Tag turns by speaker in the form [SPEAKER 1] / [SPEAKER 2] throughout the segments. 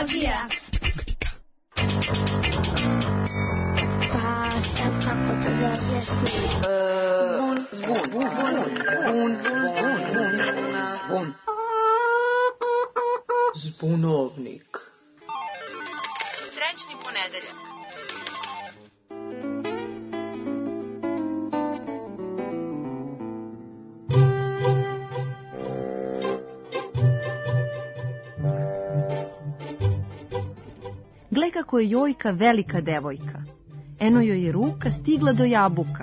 [SPEAKER 1] Biologija. Pa sad kako to da objasnim?
[SPEAKER 2] Zvon. Zbunovnik.
[SPEAKER 3] Srećni ponedeljak.
[SPEAKER 4] Gle kako je Jojka velika devojka. Eno joj je ruka stigla do jabuka.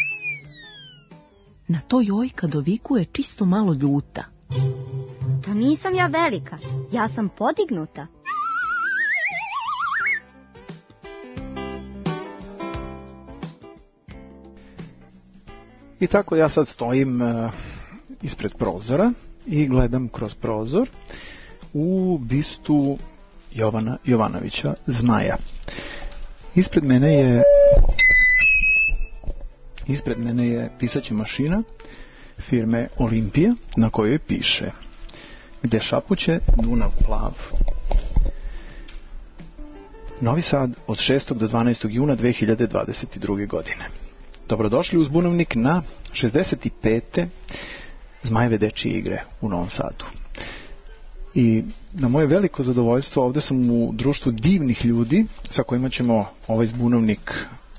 [SPEAKER 4] Na to Jojka dovikuje čisto malo ljuta.
[SPEAKER 5] Pa nisam ja velika, ja sam podignuta.
[SPEAKER 6] I tako ja sad stojim ispred prozora i gledam kroz prozor u bistu Jovana Jovanovića Zmaja. Ispred mene je pisaća mašina firme Olimpija na kojoj piše: gde šapuće Dunav plav. Novi Sad od 6. do 12. juna 2022. godine. Dobrodošli u Zbunovnik na 65. Zmajeve dečije igre u Novom Sadu. I na moje veliko zadovoljstvo ovdje sam u društvu divnih ljudi sa kojima ćemo ovaj Zbunovnik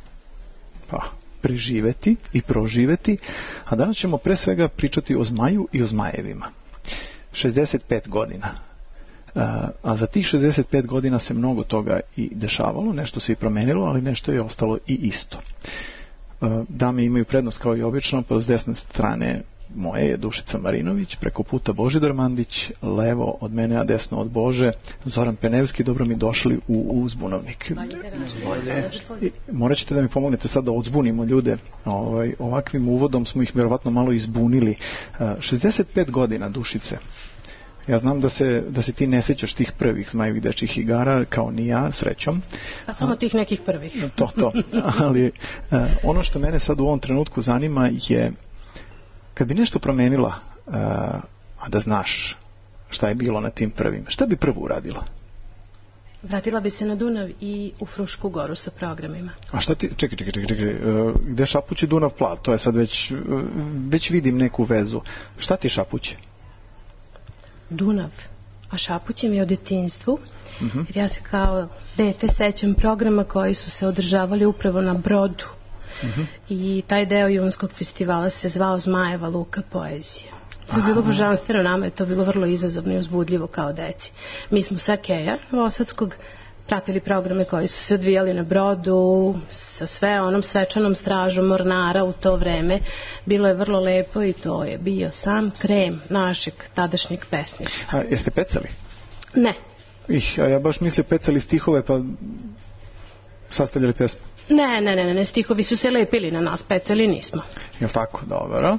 [SPEAKER 6] preživeti i proživeti, a danas ćemo pre svega pričati o Zmaju i o Zmajevima. 65 godina. A za tih 65 godina se mnogo toga i dešavalo, nešto se i promenilo, ali nešto je ostalo i isto. Dame imaju prednost kao i obično, pa s desne strane moje je Dušica Marinović, preko puta Božidar Mandić, levo od mene, a desno od Bože Zoran Penevski. Dobro mi došli u Zbunovnik. Morat ćete da mi pomognete sad da odzbunimo ljude. Ovakvim uvodom smo ih vjerovatno malo izbunili. 65 godina, Dušice. Ja znam da se ti ne sjećaš tih prvih Zmajevih dečjih igara, kao ni ja, srećom.
[SPEAKER 7] Pa samo tih nekih prvih.
[SPEAKER 6] To. Ali ono što mene sad u ovom trenutku zanima je, kad bi nešto promenila, a da znaš šta je bilo na tim prvim, šta bi prvo uradila?
[SPEAKER 7] Vratila bi se na Dunav i u Frušku goru sa programima. A
[SPEAKER 6] šta ti, čekaj, gde šapuće Dunav plav? To je sad već vidim neku vezu. Šta ti šapuće?
[SPEAKER 7] Dunav, a šapuće mi je o detinjstvu, jer ja se kao dete sećam programa koji su se održavali upravo na brodu. I taj deo Junskog festivala se zvao Zmajeva luka poezije. To je bilo božanstveno, nama je to bilo vrlo izazovno i uzbudljivo kao deci. Mi smo sa Keja Novosadskog pratili programe koji su se odvijali na brodu sa sve onom svečanom stražom mornara u to vreme. Bilo je vrlo lepo i to je bio sam krem našeg tadašnjeg pesništva.
[SPEAKER 6] Jeste pecali?
[SPEAKER 7] Ne.
[SPEAKER 6] Ja baš mislio pecali stihove pa sastavljali pjesmu.
[SPEAKER 7] Ne, stihovi su se lepili na nas, pecali nismo.
[SPEAKER 6] Jel' tako? Dobro.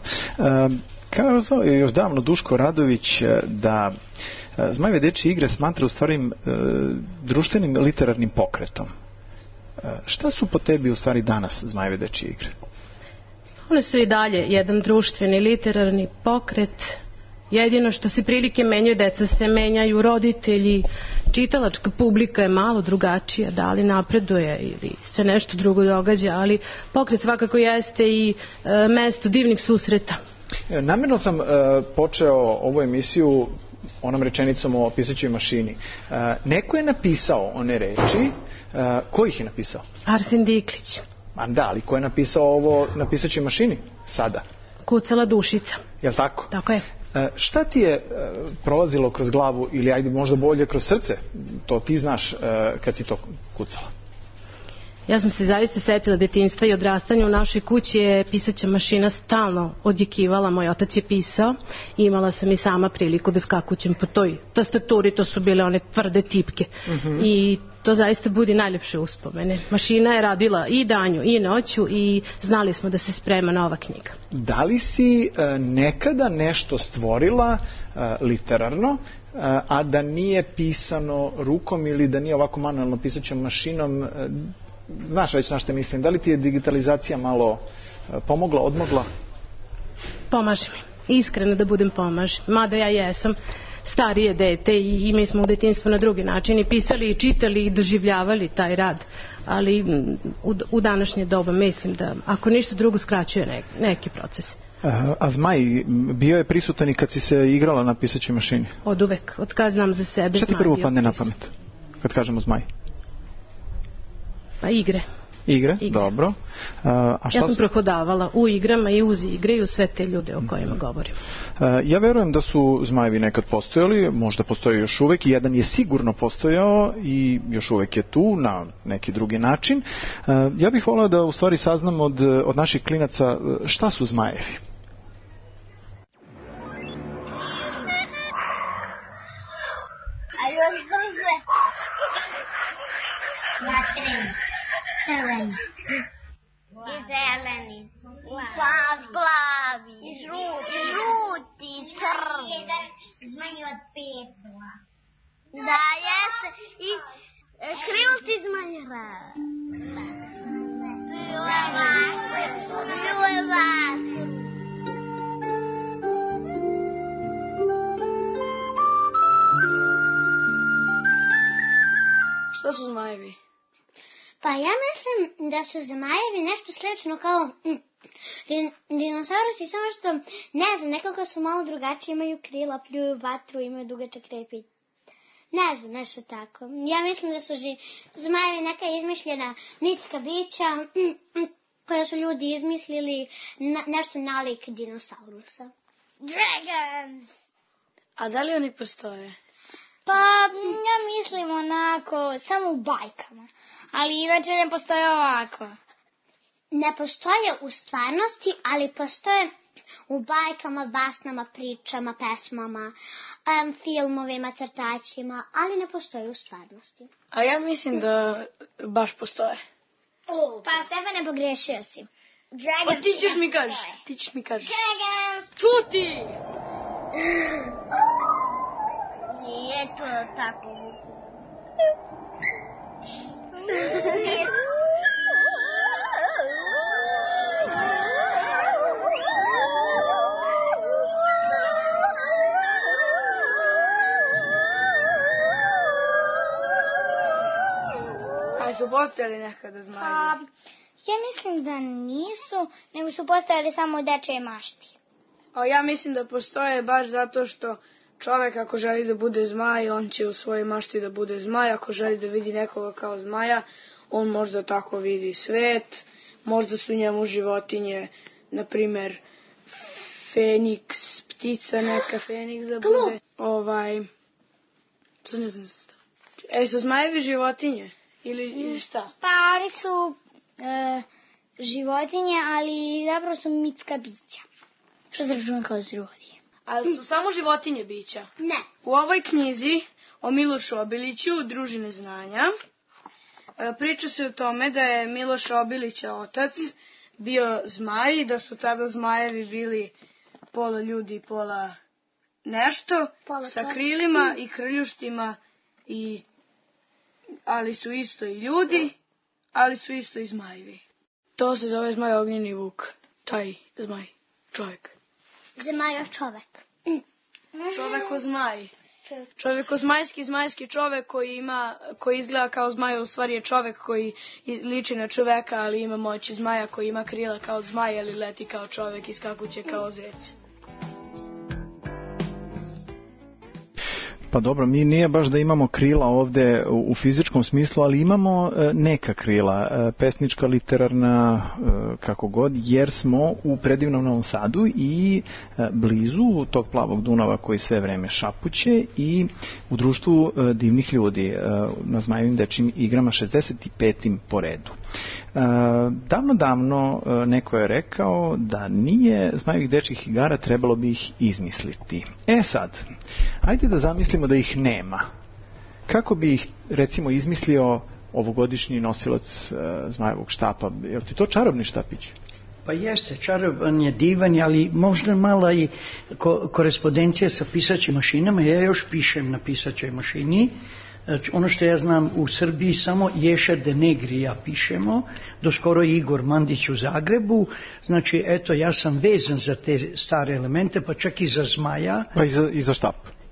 [SPEAKER 6] Kazao je još davno Duško Radović da Zmajeve dečje igre smatra u stvari društvenim literarnim pokretom. Šta su po tebi u stvari danas Zmajeve dečje igre?
[SPEAKER 7] One su i dalje jedan društveni literarni pokret. Jedino što se prilike menjaju, deca se menjaju, roditelji, čitalačka publika je malo drugačija, da li napreduje ili se nešto drugo događa, ali pokret svakako jeste i mesto divnih susreta.
[SPEAKER 6] Namjerno sam počeo ovu emisiju onom rečenicom o pisaćoj mašini. Neko je napisao one reči. Ko ih je napisao?
[SPEAKER 7] Arsen Diklić.
[SPEAKER 6] Da, ali ko je napisao ovo na pisaćoj mašini sada?
[SPEAKER 7] Kucala Dušica.
[SPEAKER 6] Jel' tako?
[SPEAKER 7] Tako je.
[SPEAKER 6] Šta ti je prolazilo kroz glavu, ili ajde možda bolje kroz srce, to ti znaš, kad si to kucala?
[SPEAKER 7] Ja sam se zaista setila detinjstva i odrastanja. U našoj kući je pisaća mašina stalno odjekivala, moj otac je pisao i imala sam i sama priliku da skakućem po toj tastaturi, to su bile one tvrde tipke. I to zaista budi najljepše uspomene. Mašina je radila i danju i noću i znali smo da se sprema nova knjiga.
[SPEAKER 6] Da li si nekada nešto stvorila literarno, a da nije pisano rukom ili da nije ovako manualno pisaćom mašinom? Znaš već na što mislim. Da li ti je digitalizacija malo pomogla, odmogla?
[SPEAKER 7] Pomaže mi. Iskreno da budem pomaže. Mada ja jesam starije dete i mi smo u detinjstvu na drugi način i pisali i čitali i doživljavali taj rad, ali u današnje doba mislim da ako ništa drugo skraćuje neki proces.
[SPEAKER 6] A zmaj bio je prisutan i kad si se igrala na pisaćoj mašini?
[SPEAKER 7] Od uvek, od kad znam za sebe.
[SPEAKER 6] Šta ti prvo padne na pamet kad kažemo zmaj?
[SPEAKER 7] Pa igre.
[SPEAKER 6] Igre? Dobro.
[SPEAKER 7] Ja sam prohodavala u igrama i uz igre i u sve te ljude o kojima govorim.
[SPEAKER 6] Ja verujem da su zmajevi nekad postojali, možda postoje još uvek i jedan je sigurno postojao i još uvek je tu na neki drugi način. Ja bih volao da u stvari saznam od naših klinaca šta su zmajevi.
[SPEAKER 1] Crveni. I zeleni. Plavi. I žuti. Crveni. Zmaj od petla. Da, jeste. I krilti zmajera. Ljubavac.
[SPEAKER 3] Šta su zmajevi?
[SPEAKER 1] Pa ja mislim da su zmajevi nešto slično kao dinosaurusi, samo što, ne znam, nekako su malo drugačiji, imaju krila, pljuju vatru, imaju dugačak rep i ne znam, nešto tako. Ja mislim da su zmajevi neka izmišljena mitska bića koja su ljudi izmislili nešto nalik dinosaurusa. Dragons!
[SPEAKER 3] A da li oni postoje?
[SPEAKER 1] Pa, ja mislim onako, samo u bajkama. Ali inače ne postoje ovako. Ne postoje u stvarnosti, ali postoje u bajkama, basnama, pričama, pesmama, filmovima, crtačima, ali ne postoje u stvarnosti.
[SPEAKER 3] A ja mislim da baš postoje.
[SPEAKER 1] Pa, Stefane, pogrešio si.
[SPEAKER 3] Pa ti ćeš mi kažeš.
[SPEAKER 1] Dragons!
[SPEAKER 3] Čuti!
[SPEAKER 1] Nije to tako.
[SPEAKER 3] A su postojali nekada zmajevi?
[SPEAKER 1] Ja mislim da nisu, nego su postojali samo u dečje mašti.
[SPEAKER 3] A ja mislim da postoje baš zato što čovek ako želi da bude zmaj, on će u svojoj mašti da bude zmaj. Ako želi da vidi nekoga kao zmaja, on možda tako vidi svet. Možda su njemu životinje, na primer, feniks, ptica neka, feniks da bude. Sad ne znam šta. Su zmajevi životinje? Ili šta?
[SPEAKER 1] Pa oni su životinje, ali zapravo su mitska bića. Što se računa kao životinje.
[SPEAKER 3] Ali su samo životinje bića?
[SPEAKER 1] Ne.
[SPEAKER 3] U ovoj knjizi o Milošu Obiliću, Družine znanja, priča se o tome da je Miloš Obilića otac bio zmaj i da su tada zmajevi bili pola ljudi, pola nešto, sa krilima i krljuštima, ali su isto i ljudi, ali su isto i zmajevi. To se zove zmaj Ognjeni Vuk, taj zmaj, čovjek.
[SPEAKER 1] Zmajov čovek.
[SPEAKER 3] Čoveko-zmaj. Čoveko-zmajski čovek koji izgleda kao zmaj, u stvari je čovek koji liči na čoveka, ali ima moći zmaja, koji ima krila kao zmaj, ali leti kao čovek i skakuće kao zec.
[SPEAKER 6] Pa dobro, mi nije baš da imamo krila ovde u fizičkom smislu, ali imamo neka krila, pesnička, literarna, kako god, jer smo u predivnom Novom Sadu i blizu tog plavog Dunava koji sve vreme šapuće i u društvu divnih ljudi na Zmajevim dečijim igrama 65. po redu. Davno neko je rekao da nije Zmajevih dečjih igara, trebalo bi ih izmisliti. Sad, ajde da zamislimo da ih nema. Kako bi ih, recimo, izmislio ovogodišnji nosilac Zmajevog štapa? Je li ti to čarobni štapić?
[SPEAKER 8] Pa jeste, čaroban je divan, ali možda mala i korespondencija sa pisaćim mašinama. Ja još pišem na pisaćoj mašini. Ono što ja znam, u Srbiji samo Ješa de Negri ja pišemo, doskoro Igor Mandić u Zagrebu. Znači, eto, ja sam vezan za te stare elemente, pa čak i za zmaja.
[SPEAKER 6] Pa i za štap.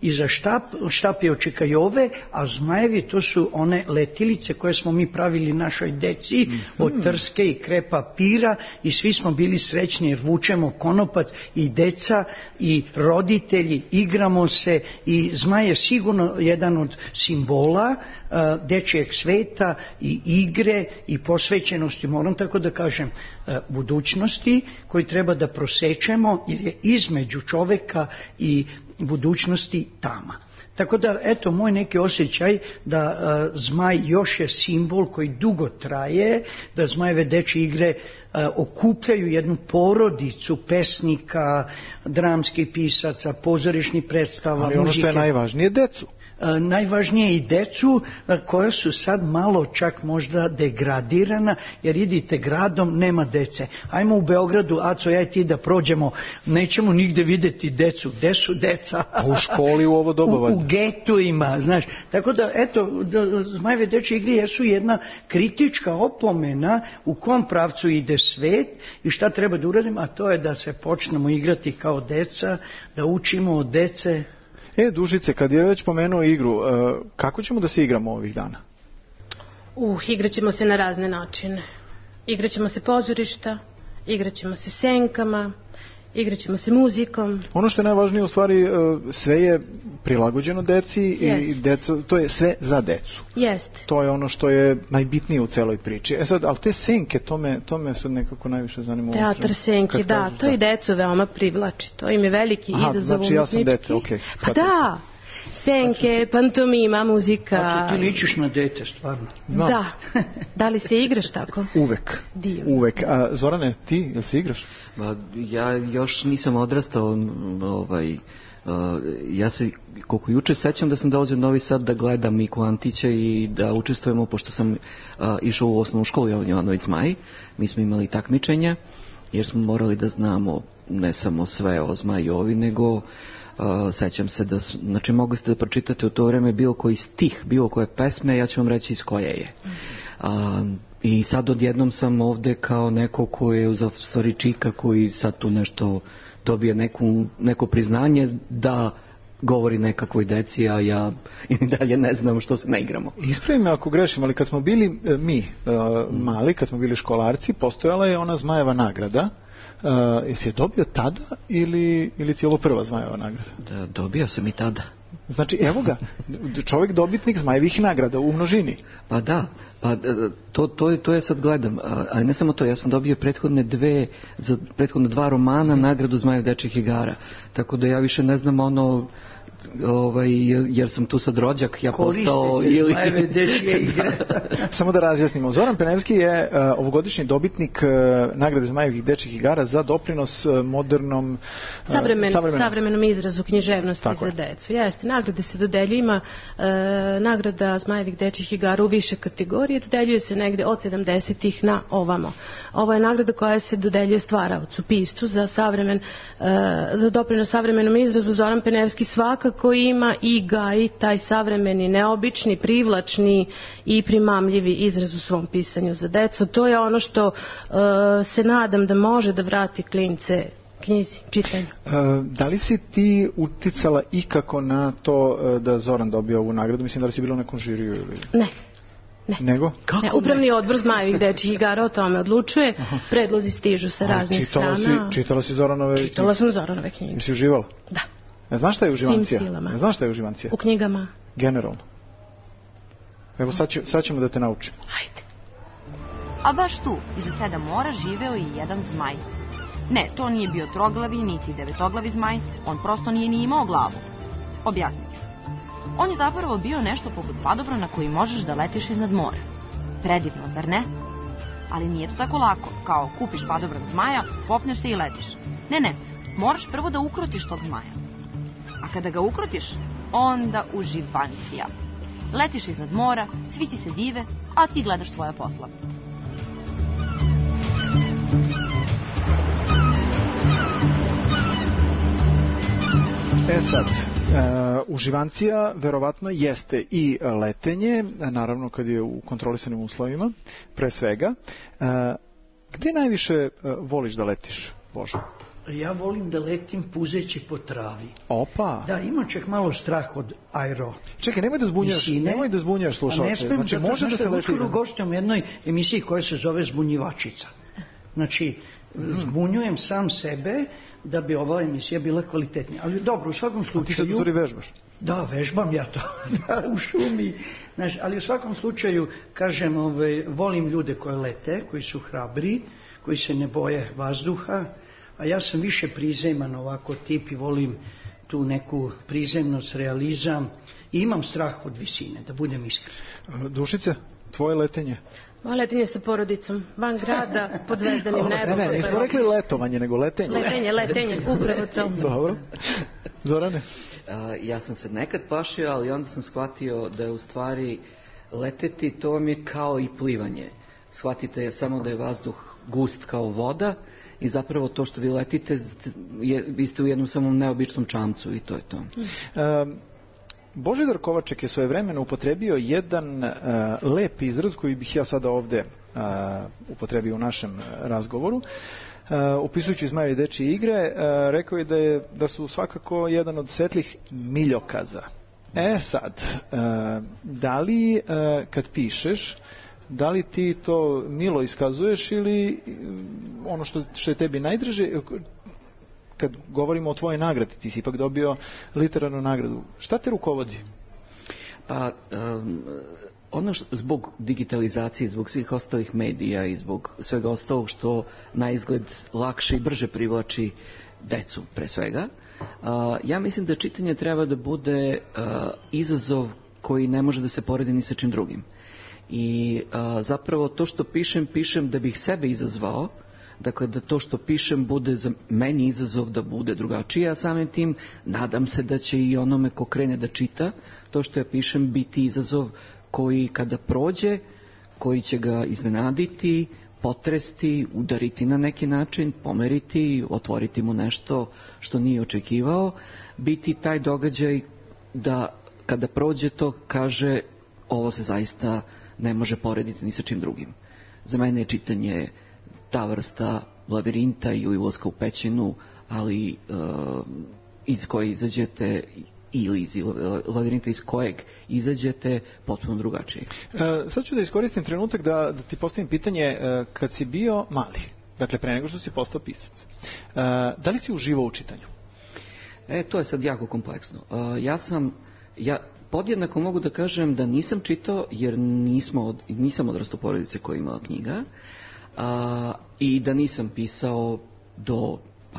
[SPEAKER 8] iza štap je očekajove, a zmajevi to su one letilice koje smo mi pravili našoj deci od trske i krepa pira i svi smo bili srećni jer vučemo konopac i deca i roditelji, igramo se i zmaj je sigurno jedan od simbola dečijeg sveta i igre i posvećenosti, moram tako da kažem, budućnosti koji treba da prosečemo jer je između čoveka i budućnosti tama. Tako da, eto, moj neki osjećaj da zmaj još je simbol koji dugo traje, da zmajeve dečje igre okupljaju jednu porodicu pesnika, dramskih pisaca, pozorišnih predstava, muzike.
[SPEAKER 6] Ali ono što je najvažnije, decu.
[SPEAKER 8] Najvažnije i decu koja su sad malo čak možda degradirana jer idite gradom, nema dece. Ajmo u Beogradu, Aco, ja i ti da prođemo, nećemo nigde vidjeti decu. Gde su deca?
[SPEAKER 6] U školi u ovo doba.
[SPEAKER 8] U getu ima, znaš. Tako da, eto, zmajeve dečje igre jesu jedna kritička opomena u kom pravcu ide svet i šta treba da uradimo, a to je da se počnemo igrati kao deca, da učimo od dece.
[SPEAKER 6] Dušice, kad je već pomenuo igru, kako ćemo da se igramo ovih dana?
[SPEAKER 7] Igraćemo se na razne načine. Igraćemo se pozorišta, igraćemo se senkama, igraćemo se muzikom.
[SPEAKER 6] Ono što je najvažnije, u stvari, sve je prilagođeno deci i deca, to je sve za decu.
[SPEAKER 7] Jeste.
[SPEAKER 6] To je ono što je najbitnije u celoj priči. Sad, ali te senke, to me sad nekako najviše zanima.
[SPEAKER 7] Teatar senke, da, to i decu veoma privlači. To im je veliki izazov umetnički.
[SPEAKER 6] Znači ja sam dete, okej.
[SPEAKER 7] Da, senke, pantomima, muzika.
[SPEAKER 8] Znači ti ličiš na dete, stvarno.
[SPEAKER 6] Znam.
[SPEAKER 7] Da. Da li se igraš tako?
[SPEAKER 6] Uvek.
[SPEAKER 7] Divno.
[SPEAKER 6] Uvek. A Zorane, ti, jel se igraš?
[SPEAKER 2] Ja još nisam odrastao, ja se koliko juče sećam da sam dolazio u Novi Sad da gledam Miku Antića i da učestvujemo, pošto sam išao u osnovnu školu Jovan Jovanović Zmaj, mi smo imali takmičenja jer smo morali da znamo ne samo sve o Zmajovi, nego sećam se da, znači mogli ste da pročitate u to vreme bilo koji stih, bilo koje pesme, ja ću vam reći iz koje je. I sad odjednom sam ovde kao neko koji je u stvari čika koji sad tu nešto dobije neko priznanje da govori nekakvoj deci, a ja i dalje ne znam što se ne igramo.
[SPEAKER 6] Ispravi me ako grešim, ali kad smo bili mi mali, kad smo bili školarci, postojala je ona Zmajeva nagrada. Jesi je dobio tada ili ti je ovo prva Zmajeva nagrada?
[SPEAKER 2] Da, dobio sam i tada.
[SPEAKER 6] Znači, evo ga, čovjek dobitnik Zmajevih nagrada u množini.
[SPEAKER 2] Pa da, to ja sad gledam, ali ne samo to, ja sam dobio prethodne 2 romana nagradu Zmajev dečjih igara, tako da ja više ne znam jer sam tu sad rođak, ja postao ili...
[SPEAKER 6] Samo da razjasnimo, Zoran Penevski je ovogodišnji dobitnik nagrade Zmajevih dečjih igara za doprinos modernom
[SPEAKER 7] savremenom izrazu književnosti za decu. Jeste, nagrade se dodelju, ima nagrada Zmajevih dečjih igara u više kategorije, dodeljuje se negde od 70-ih na ovamo. Ovo je nagrada koja se dodeljuje stvaraocu, pistu za doprinos savremenom izrazu. Zoran Penevski svakako ima i gaji taj savremeni, neobični, privlačni i primamljivi izraz u svom pisanju za decu. To je ono što se nadam da može da vrati klince knjizi, čitanju.
[SPEAKER 6] Da li si ti uticala ikako na to da Zoran dobio ovu nagradu? Mislim, da li si bila u nekom žiriju ili...
[SPEAKER 7] Ne.
[SPEAKER 6] Nego?
[SPEAKER 7] Upravni odbor Zmajevih dečjih igara o tome odlučuje. Predlozi stižu sa raznih strana.
[SPEAKER 6] Čitala si Zoranove knjige?
[SPEAKER 7] Čitala sam Zoranove knjige.
[SPEAKER 6] Jesi uživala?
[SPEAKER 7] Da.
[SPEAKER 6] Znaš šta je uživancija?
[SPEAKER 7] Svim silama.
[SPEAKER 6] Znaš šta je uživancija?
[SPEAKER 7] U knjigama.
[SPEAKER 6] Generalno. Evo sad ćemo da te naučimo.
[SPEAKER 7] Hajde.
[SPEAKER 9] A baš tu, iza 7 mora, živeo i jedan zmaj. Ne, to nije bio troglavi, niti devetoglavi zmaj, on prosto nije ni imao glavu. Objasnit ću. On je zapravo bio nešto poput padobrana koji možeš da letiš iznad mora. Predivno, zar ne? Ali nije to tako lako, kao kupiš padobran zmaja, popneš se i letiš. Ne, moraš prvo da ukrotiš tog zmaja. A kada ga ukrotiš, onda uživancija. Letiš iznad mora, svi ti se dive, a ti gledaš svoja posla.
[SPEAKER 6] Sad, uživancija verovatno jeste i letenje, naravno kad je u kontrolisanim uslovima, pre svega. Gde najviše voliš da letiš, Božo?
[SPEAKER 8] Ja volim da letim puzeći po travi.
[SPEAKER 6] Opa!
[SPEAKER 8] Da, imam čak malo strah od aero.
[SPEAKER 6] Čekaj, nemoj da zbunjaš slušalce.
[SPEAKER 8] Ne smijem,
[SPEAKER 6] znači, može da se leti.
[SPEAKER 8] Uskoro gostujem u jednoj emisiji koja se zove Zbunjivačica. Znači, zbunjujem sam sebe da bi ova emisija bila kvalitetnija. Ali dobro, u svakom slučaju...
[SPEAKER 6] Ti sad uzori vežbaš?
[SPEAKER 8] Da, vežbam ja to u šumi. Znači, ali u svakom slučaju, kažem, volim ljude koje lete, koji su hrabri, koji se ne boje vazduha, a ja sam više prizeman ovako tip i volim tu neku prizemnost, realizam i imam strah od visine, da budem iskren.
[SPEAKER 6] Dušice, tvoje letenje?
[SPEAKER 7] Moje letenje sa porodicom, van grada, pod zvezdanim nebom.
[SPEAKER 6] Ne, nismo rekli letovanje, nego letenje.
[SPEAKER 7] Letenje, upravo to.
[SPEAKER 6] Dobro. Zorane?
[SPEAKER 2] Ja sam se nekad plašio, ali onda sam shvatio da je u stvari leteti, to vam je kao i plivanje. Shvatite samo da je vazduh gust kao voda i zapravo to što vi letite, vi ste u jednom samom neobičnom čamcu i to je to.
[SPEAKER 6] Božidar Kovaček je svojevremeno upotrebio jedan lep izraz koji bih ja sada ovde upotrebio u našem razgovoru. Upisujući Zmajevi dečije igre, rekao je da su svakako jedan od svetlih miljokaza. Sad, da li kad pišeš, da li ti to milo iskazuješ ili ono što je tebi najdraže, kad govorimo o tvojoj nagradi, ti si ipak dobio literarnu nagradu, šta te rukovodi?
[SPEAKER 2] Zbog digitalizacije, zbog svih ostalih medija i zbog svega ostalog što na izgled lakše i brže privlači decu, pre svega, ja mislim da čitanje treba da bude izazov koji ne može da se poredi ni sa čim drugim. I zapravo to što pišem da bih sebe izazvao, dakle da to što pišem bude za meni izazov da bude drugačije, a samim tim nadam se da će i onome ko krene da čita to što ja pišem biti izazov koji kada prođe, koji će ga iznenaditi, potresti, udariti na neki način, pomeriti, otvoriti mu nešto što nije očekivao, biti taj događaj da kada prođe to kaže ovo se zaista ne može porediti ni sa čim drugim. Za mene je čitanje ta vrsta lavirinta i ulaska u pećinu, ali iz koje izađete ili iz lavirinta iz kojeg izađete potpuno drugačije.
[SPEAKER 6] Sad ću da iskoristim trenutak da ti postavim pitanje kad si bio mali, dakle pre nego što si postao pisac. Da li si uživao u čitanju?
[SPEAKER 2] To je sad jako kompleksno. Ja podjednako mogu da kažem da nisam čitao jer nisam odrastao u porodici koja je imala knjiga i da nisam pisao do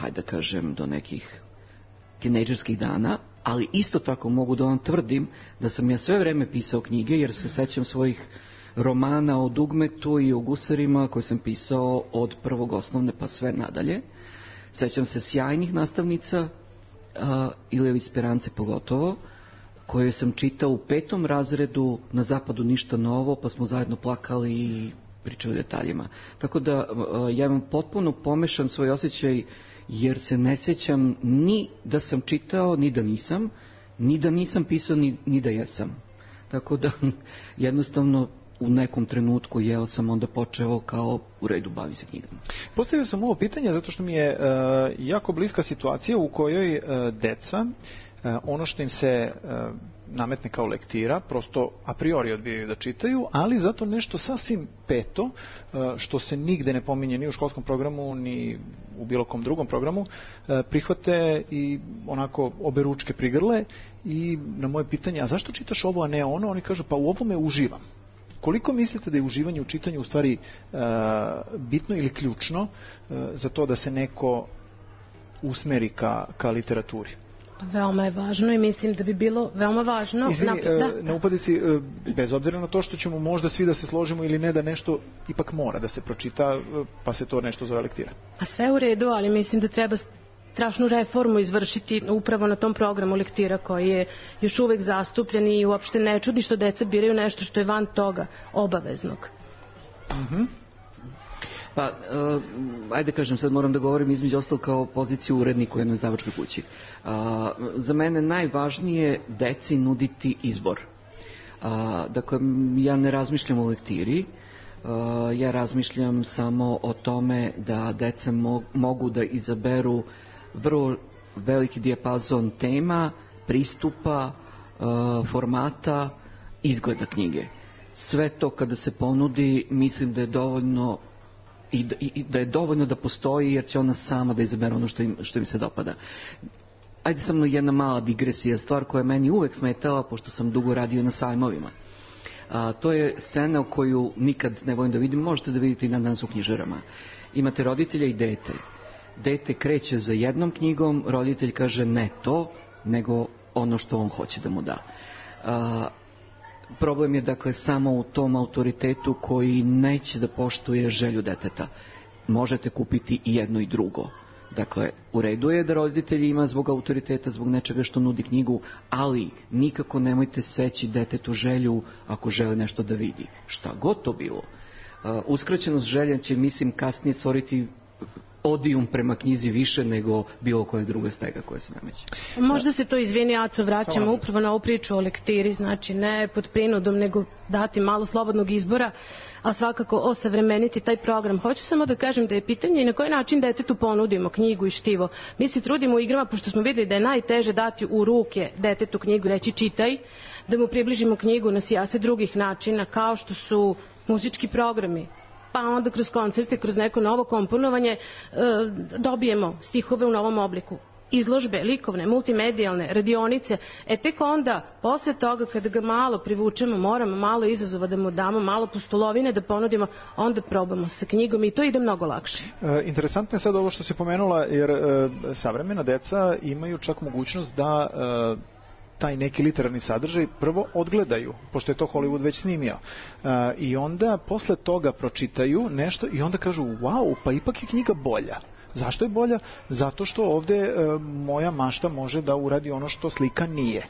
[SPEAKER 2] nekih tinejdžerskih dana, ali isto tako mogu da vam tvrdim da sam ja sve vreme pisao knjige jer se sećam svojih romana o Dugmetu i o gusarima koje sam pisao od prvog osnovne pa sve nadalje. Sećam se sjajnih nastavnica, Iljević Sperance pogotovo, koje sam čitao u 5. razredu na Zapadu ništa novo, pa smo zajedno plakali i pričali o detaljima. Tako da ja imam potpuno pomešan svoj osjećaj jer se ne sjećam ni da sam čitao, ni da nisam pisao, ni da jesam. Tako da jednostavno u nekom trenutku sam onda počeo kao u redu bavi se knjigama.
[SPEAKER 6] Postavio sam ovo pitanje zato što mi je jako bliska situacija u kojoj deca ono što im se nametne kao lektira, prosto a priori odbijaju da čitaju, ali zato nešto sasvim peto, što se nigde ne pominje ni u školskom programu, ni u bilo kom drugom programu, prihvate i onako obe ručke prigrle i na moje pitanje, a zašto čitaš ovo, a ne ono? Oni kažu, pa u ovome uživam. Koliko mislite da je uživanje u čitanju u stvari bitno ili ključno za to da se neko usmeri ka literaturi?
[SPEAKER 7] Veoma je važno i mislim da bi bilo veoma važno.
[SPEAKER 6] Izvini, na upadici, bez obzira na to što ćemo možda svi da se složimo ili ne, da nešto ipak mora da se pročita, pa se to nešto zove lektira.
[SPEAKER 7] A sve u redu, ali mislim da treba strašnu reformu izvršiti upravo na tom programu lektira koji je još uvek zastupljen i uopšte ne čudi što deca biraju nešto što je van toga obaveznog.
[SPEAKER 2] Pa, ajde kažem, sad moram da govorim između ostalog kao poziciju urednika u jednoj izdavačkoj kući. Za mene najvažnije deci nuditi izbor. Dakle, ja ne razmišljam o lektiri, Ja razmišljam samo o tome da deca mogu da izaberu vrlo veliki dijapazon tema, pristupa, formata, izgleda knjige. Sve to kada se ponudi, mislim da je dovoljno i da je dovoljno da postoji, jer će ona sama da izabere ono što im se dopada. Ajde samo jedna mala digresija, stvar koja je meni uvek smetala, pošto sam dugo radio na sajmovima. To je scena koju nikad ne volim da vidim, možete da vidite i na danas u knjižarama. Imate roditelja i dete. Dete kreće za jednom knjigom, roditelj kaže ne to, nego ono što on hoće da mu da. Problem je dakle samo u tom autoritetu koji neće da poštuje želju deteta. Možete kupiti i jedno i drugo. Dakle, u redu je da roditelji ima zbog autoriteta, zbog nečega što nudi knjigu, ali nikako nemojte seći detetu želju ako žele nešto da vidi. Šta god to bilo. Uskraćenost želja će, mislim, kasnije stvoriti odijum prema knjizi više nego bilo koja druga stega koja se nameće.
[SPEAKER 7] Možda se to, izvini Aco, vraćamo upravo na ovu priču o lektiri, znači ne pod prinudom, nego dati malo slobodnog izbora, a svakako osavremeniti taj program. Hoću samo da kažem da je pitanje i na koji način detetu ponudimo knjigu i štivo. Mi se trudimo u igrama, pošto smo videli da je najteže dati u ruke detetu knjigu, reći čitaj, da mu približimo knjigu na sijase drugih načina, kao što su muzički programi, pa onda kroz koncerte, kroz neko novo komponovanje dobijemo stihove u novom obliku. Izložbe, likovne, multimedijalne, radionice, tek onda, posle toga kada ga malo privučemo, moramo malo izazova da mu damo, malo pustolovine da ponudimo, onda probamo sa knjigom i to ide mnogo lakše.
[SPEAKER 6] Interesantno je sad ovo što si pomenula, jer savremena deca imaju čak mogućnost da taj neki literarni sadržaj prvo odgledaju, pošto je to Hollywood već snimio. I onda posle toga pročitaju nešto i onda kažu, wow, pa ipak je knjiga bolja. Zašto je bolja? Zato što ovde moja mašta može da uradi ono što slika nije.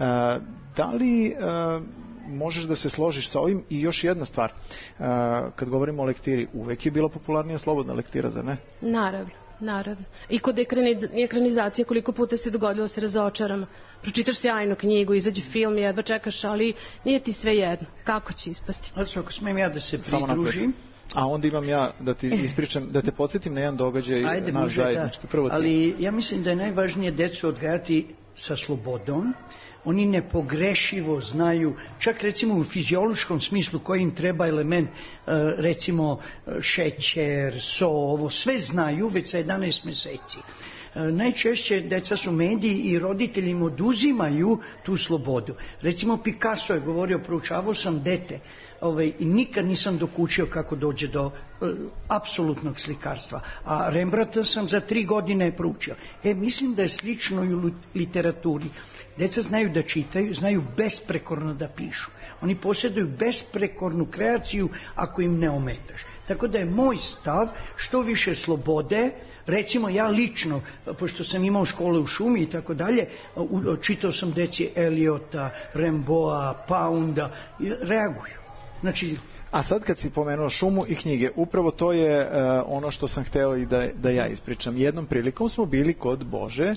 [SPEAKER 6] Da li možeš da se složiš sa ovim? I još jedna stvar, kad govorimo o lektiri, uvek je bila popularnija slobodna lektira, zar ne?
[SPEAKER 7] Naravno. I kod ekranizacije koliko puta se dogodilo se razočaramo. Pročitaš sjajnu knjigu, izađe film, jedva čekaš, ali nije ti sve jedno. Kako će ispasti?
[SPEAKER 8] Ako smem ja da se pridružim.
[SPEAKER 6] A onda imam ja da ti ispričam, da te podsjetim na jedan događaj, naš zajednički.
[SPEAKER 8] Ali ja mislim da je najvažnije decu odgajati sa slobodom. Oni nepogrešivo znaju, čak recimo u fiziološkom smislu koji im treba element, recimo šećer, so, ovo sve znaju već sa 11 meseci. Najčešće deca su mediji i roditelji im oduzimaju tu slobodu. Recimo Picasso je govorio, proučavao sam dete i nikad nisam dokučio kako dođe do apsolutnog slikarstva. A Rembrandta sam za 3 godine proučio. Mislim da je slično i u literaturi. Deca znaju da čitaju, znaju besprekorno da pišu. Oni posjeduju besprekornu kreaciju ako im ne ometaš. Tako da je moj stav što više slobode. Recimo ja lično, pošto sam imao škole u šumi i tako dalje, čitao sam deci Eliota, Rimbaуда, Pounda, reaguju. Znači,
[SPEAKER 6] a sad kad si pomenuo šumu i knjige, upravo to je ono što sam hteo i da ja ispričam. Jednom prilikom smo bili kod Bože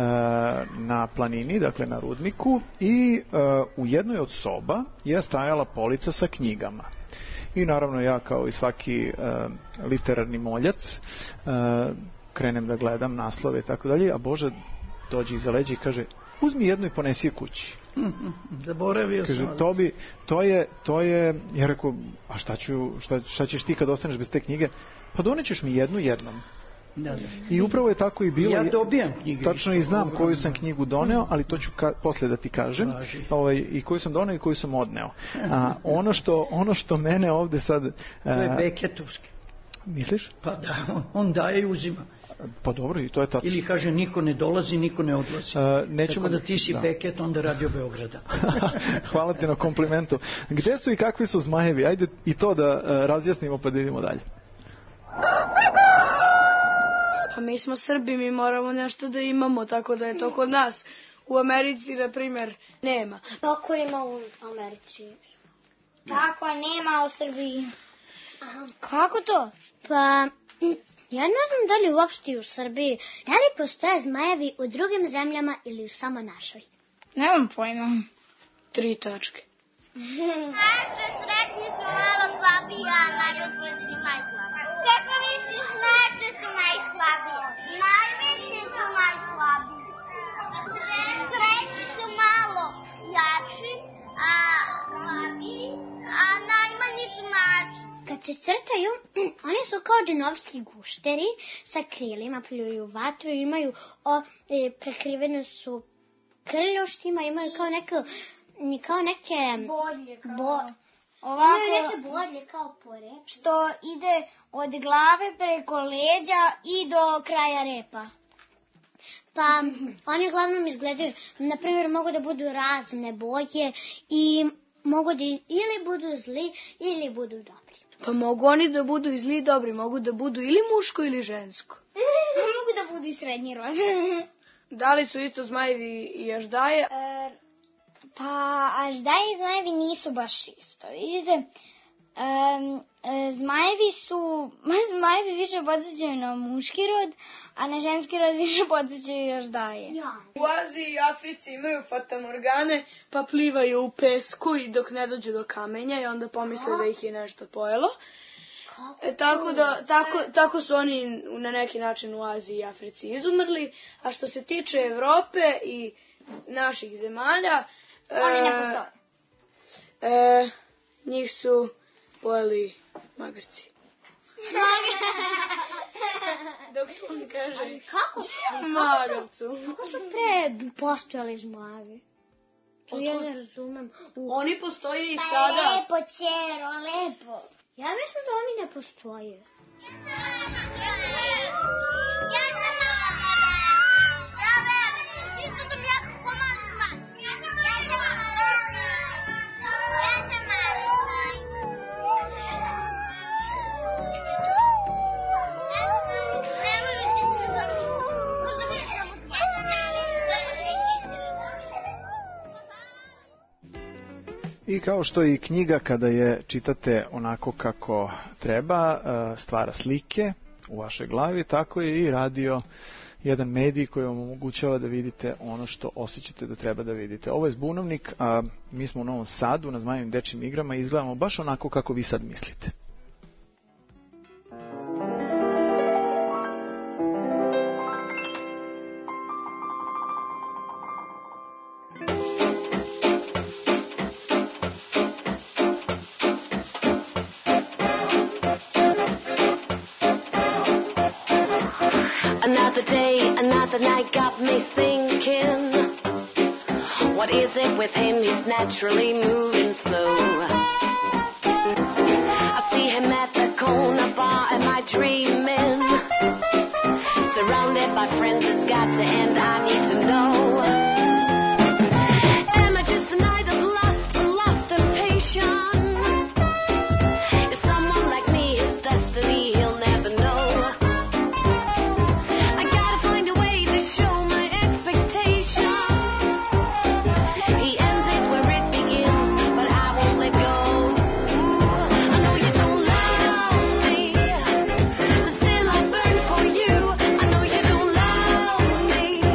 [SPEAKER 6] na planini, dakle na rudniku, i u jednoj od soba je stajala polica sa knjigama. I naravno ja kao i svaki literarni moljac krenem da gledam naslove i tako dalje, a Bože dođe iza leđa i kaže, uzmi jednu i ponesi je kući.
[SPEAKER 8] Zaboravio sam.
[SPEAKER 6] Kaže, to je, ja rekao, a šta ćeš ti kad ostaneš bez te knjige? Pa donećeš mi jednu jednom.
[SPEAKER 8] Da.
[SPEAKER 6] I upravo je tako i bilo.
[SPEAKER 8] Ja dobijam knjige.
[SPEAKER 6] Tačno i znam koju sam knjigu doneo, ali to ću posle da ti kažem. I koju sam doneo i koju sam odneo. A ono što mene ovde sad...
[SPEAKER 8] To je Beketovski.
[SPEAKER 6] Misliš?
[SPEAKER 8] Pa da, on daje i uzima.
[SPEAKER 6] Pa dobro, i to je tačno.
[SPEAKER 8] Ili kaže, niko ne dolazi, niko ne odlazi. Tako da ti si Beket, onda Radio Beograda.
[SPEAKER 6] Hvala ti na komplimentu. Gde su i kakvi su zmajevi? Ajde i to da razjasnimo pa da idemo dalje.
[SPEAKER 3] Pa mi smo Srbi, mi moramo nešto da imamo, tako da je to kod nas. U Americi, na primjer, nema.
[SPEAKER 1] Tako ima u Americi. Tako nema u Srbiji. Kako to? Pa, ja ne znam da li uopšte u Srbiji, da li postoje zmajevi u drugim zemljama ili u samo našoj?
[SPEAKER 3] Nemam pojma. 3 tačke.
[SPEAKER 1] Sreće, Najveći su malo slabiji, a najodvrniji najslabiji. Kako misliš da su najslabiji? Najveći su najslabiji. Srednji su malo jači, a slabiji, a najmanji su mlađi. Kad se crtaju, oni su kao džinovski gušteri sa krilima, pljuju vatru, imaju prekrivene su krljoštima, imaju kao neke bodlje, imaju neke bodlje kao pore, što ide od glave preko leđa i do kraja repa. Pa oni uglavnom izgledaju, na primjer, mogu da budu razne boje i mogu da ili budu zli ili budu dobri.
[SPEAKER 3] Pa mogu oni da budu i zli i dobri, mogu da budu ili muško ili žensko.
[SPEAKER 1] Mogu da budu i srednji rod.
[SPEAKER 3] Da li su isto zmajevi i aždaje?
[SPEAKER 1] Pa aždaje i zmajevi nisu baš isto. Vidite, zmajevi više podsjećaju na muški rod, a na ženski rod više podsjećaju i aždaje.
[SPEAKER 3] U Aziji i Africi imaju fatamorgane, pa plivaju u pesku i dok ne dođu do kamenja i onda pomisle da ih je nešto pojelo. Tako su oni na neki način u Aziji i Africi izumrli. A što se tiče Evrope i naših zemalja,
[SPEAKER 1] oni ne postoje.
[SPEAKER 3] Njih su pojeli magarci. Dok se on kaže,
[SPEAKER 1] ali kako
[SPEAKER 3] magarcu.
[SPEAKER 1] Kako su pre postojali zmajevi? To ja ne razumem.
[SPEAKER 3] Oni postoje i sada.
[SPEAKER 1] Lepo, ćero, lepo. Ja mislim da oni ne postoje.
[SPEAKER 6] I kao što i knjiga kada je čitate onako kako treba, stvara slike u vašoj glavi, tako je i radio jedan medij koji vam omogućava da vidite ono što osjećate da treba da vidite. Ovo je Zbunovnik, a mi smo u Novom Sadu na Zmajevim dečijim igrama i izgledamo baš onako kako vi sad mislite.
[SPEAKER 10] Another day, another night got me thinking, what is it with him? He's naturally moving slow. I see him at the corner bar, am I dreaming? Surrounded by friends, it's got to end, I need to know. Am I just a night of lust and lost temptation? Is someone like me his destiny? He'll never know.
[SPEAKER 11] Me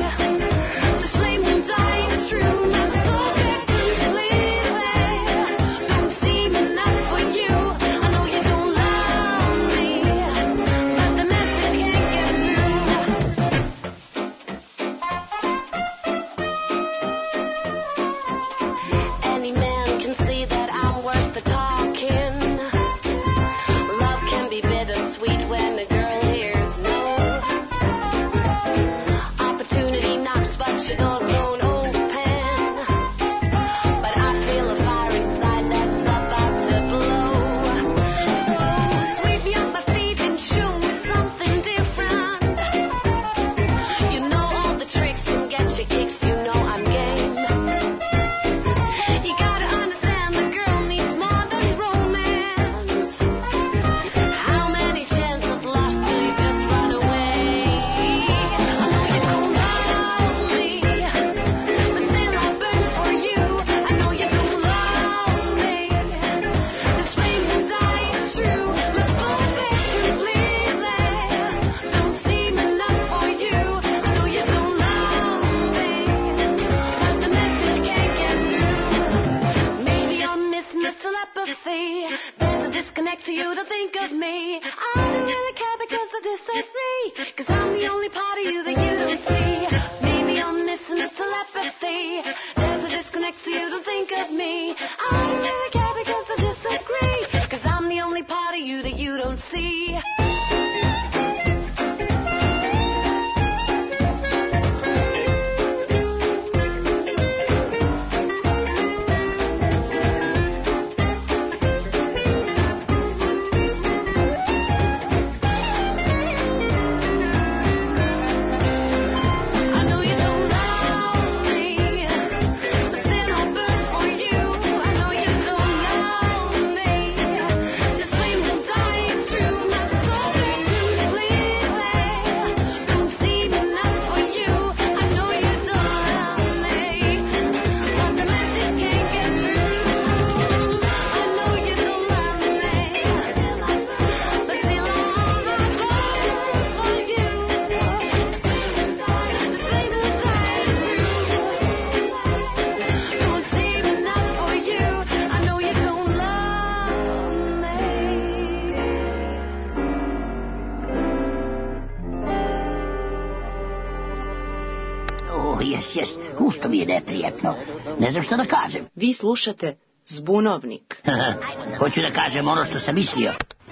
[SPEAKER 11] mi je neprijatno. Ne znam što da kažem.
[SPEAKER 12] Vi slušate Zbunovnik.
[SPEAKER 11] Hoću da kažem ono što sam mislio.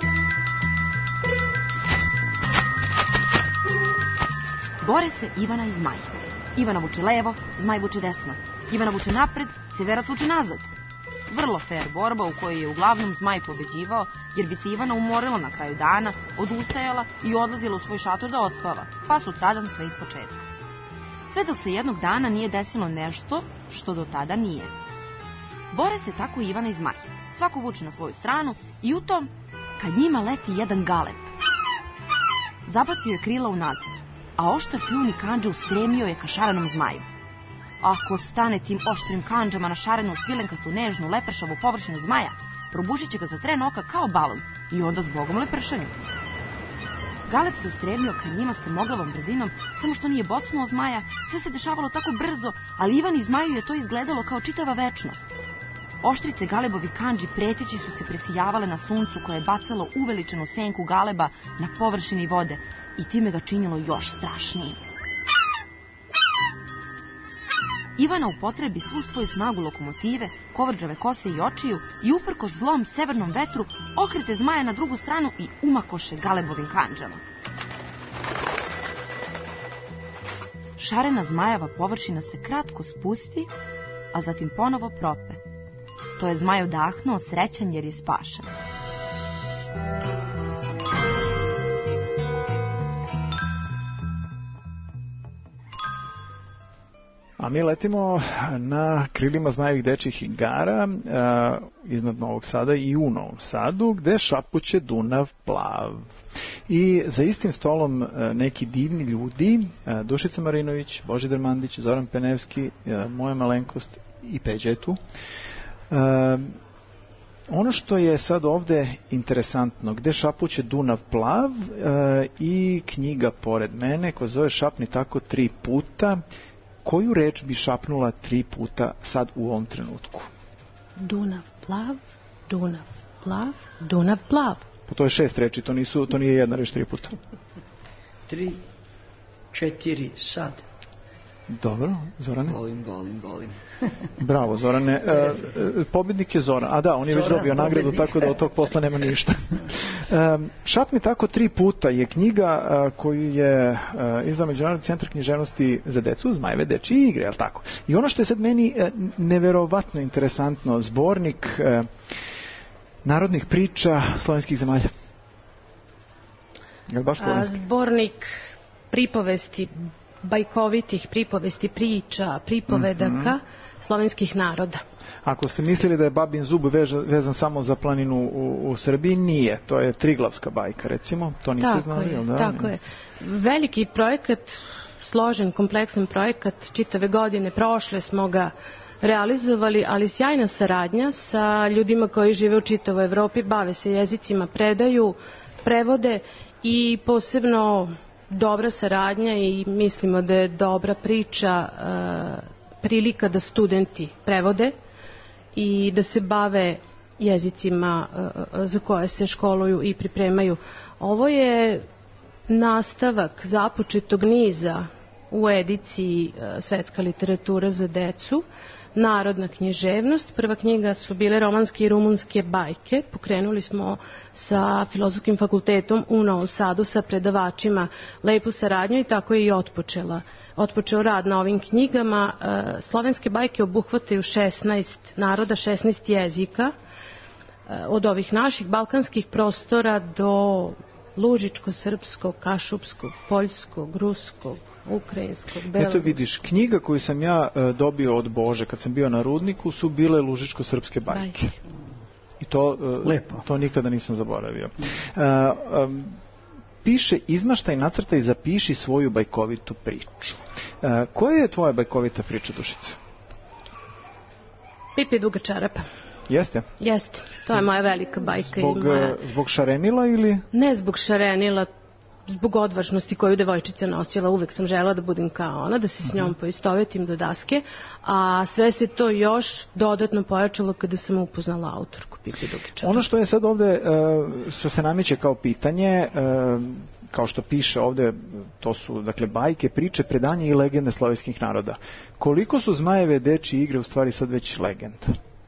[SPEAKER 9] Bore se Ivana i Zmaj. Ivana vuče levo, Zmaj vuče desno. Ivana vuče napred, Severac vuče nazad. Vrlo fair borba u kojoj je uglavnom Zmaj pobeđivao, jer bi se Ivana umorila na kraju dana, odustajala i odlazila u svoj šator da ospava, pa sutradan sve ispočetka. Sve dok se jednog dana nije desilo nešto što do tada nije. Bore se tako Ivana i Zmaj. Svako vuče na svoju stranu i u tom, kad njima leti jedan galeb. Zabacio je krila unazad, a oštar pljuni kandža ustremio je ka šarenom Zmaju. Ako stane tim oštrim kandžama na šarenu, svilenkastu, nežnu, lepršavu površinu Zmaja, probušit će ga za tren oka kao balon i onda zbogom lepršanju. Galeb se ustremio ka njima strmoglavom brzinom, samo što nije bocnuo Zmaja, sve se dešavalo tako brzo, ali Ivan i Zmaju je to izgledalo kao čitava večnost. Oštrice Galebovi kandži preteći su se presijavale na suncu koje je bacalo uveličenu senku Galeba na površini vode i time ga činilo još strašnijim. Ivana upotrebi svu svoju snagu lokomotive, kovrđave kose i očiju i uprkos zlom severnom vetru okrete Zmaja na drugu stranu i umakoše Galebovim kandžama. Šarena Zmajeva površina se kratko spusti, a zatim ponovo prope. To je Zmaj odahnuo srećan jer je spašen.
[SPEAKER 6] A mi letimo na krilima Zmajevih dečjih igara iznad Novog Sada i u Novom Sadu, gde šapuće Dunav plav. I za istim stolom neki divni ljudi, Dušica Marinović, Božidar Mandić, Zoran Penevski, moja malenkost i Peđa je tu. Ono što je sad ovde interesantno, gde šapuće Dunav plav i knjiga pored mene koja zove Šapni tako 3 puta. Koju reč bi šapnula 3 puta sad u ovom trenutku?
[SPEAKER 7] Dunav plav, Dunav plav, Dunav plav.
[SPEAKER 6] Pa to je 6 reči, to nije jedna reč 3 puta.
[SPEAKER 8] 3, 4, sad.
[SPEAKER 6] Dobro, Zorane?
[SPEAKER 2] Volim.
[SPEAKER 6] Bravo, Zorane. Pobednik je Zoran. A da, on je već dobio nagradu, tako da od tog posla nema ništa. Šapni tako 3 puta je knjiga koju je izdao Međunarodni centar književnosti za decu, Zmajeve dečije igre, jel tako? I ono što je sad meni neverovatno interesantno, zbornik narodnih priča slovenskih zemalja. Jel baš slovenski?
[SPEAKER 7] Zbornik pripovesti, bajkovitih pripovesti, priča, pripovedaka slovenskih naroda.
[SPEAKER 6] Ako ste mislili da je Babin zub vezan samo za planinu u Srbiji, nije. To je Triglavska bajka, recimo. To niste znali?
[SPEAKER 7] Tako je. Veliki projekat, složen, kompleksan projekat, čitave godine prošle smo ga realizovali, ali sjajna saradnja sa ljudima koji žive u čitavoj Evropi, bave se jezicima, predaju, prevode i posebno dobra saradnja i mislimo da je dobra priča prilika da studenti prevode i da se bave jezicima za koje se školuju i pripremaju. Ovo je nastavak započetog niza u ediciji Svetska literatura za decu, Narodna književnost. Prva knjiga su bile romanske i rumunske bajke. Pokrenuli smo sa Filozofskim fakultetom u Novom Sadu sa predavačima lepu saradnju i tako je i otpočeo rad na ovim knjigama. Slovenske bajke obuhvataju 16 naroda, 16 jezika od ovih naših balkanskih prostora do lužičko-srpskog, kašupskog, poljskog, ruskog, ukrajinskog, belorusskog.
[SPEAKER 6] Eto vidiš, knjiga koju sam ja dobio od Bože kad sam bio na Rudniku su bile lužičko-srpske bajke. I to nikada nisam zaboravio. Piše izmaštaj, nacrtaj i zapiši svoju bajkovitu priču. Koja je tvoja bajkovita priča, Dušica?
[SPEAKER 7] Pipi duga čarapa.
[SPEAKER 6] Jeste?
[SPEAKER 7] Jeste. To je moja velika bajka.
[SPEAKER 6] Zbog šarenila ili?
[SPEAKER 7] Ne zbog šarenila, zbog odvažnosti koju devojčica nosila. Uvek sam žela da budem kao ona, da se s njom poistovetim do daske, a sve se to još dodatno pojačalo kada sam upoznala autorku Pipi duge čarapa.
[SPEAKER 6] Ono što je sad ovde, što se nameće kao pitanje, kao što piše ovde, to su dakle bajke, priče, predanje i legende slovenskih naroda. Koliko su zmajeve dečije igre u stvari sad već legenda?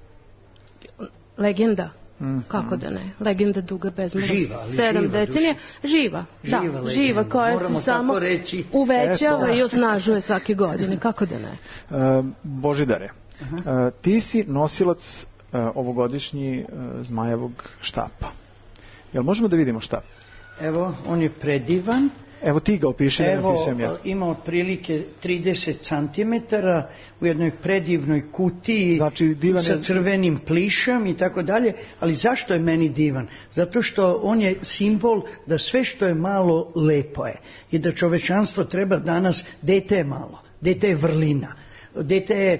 [SPEAKER 7] Legenda? Kako da ne? Legenda duga bezmalo 7 decenija. Živa, koja se samo uvećava i osnažuje svake godine. Kako da ne?
[SPEAKER 6] Božidare, ti si nosilac ovogodišnji zmajevog štapa. Jel možemo da vidimo štap?
[SPEAKER 8] Evo, on je predivan.
[SPEAKER 6] Evo ti ga opiši, da napisujem ja.
[SPEAKER 8] Ima otprilike 30 cm u jednoj predivnoj kutiji, znači, sa crvenim plišem i tako dalje. Ali zašto je meni divan? Zato što on je simbol da sve što je malo lepo je. I da čovečanstvo treba danas, dete je malo, dete je vrlina, dete je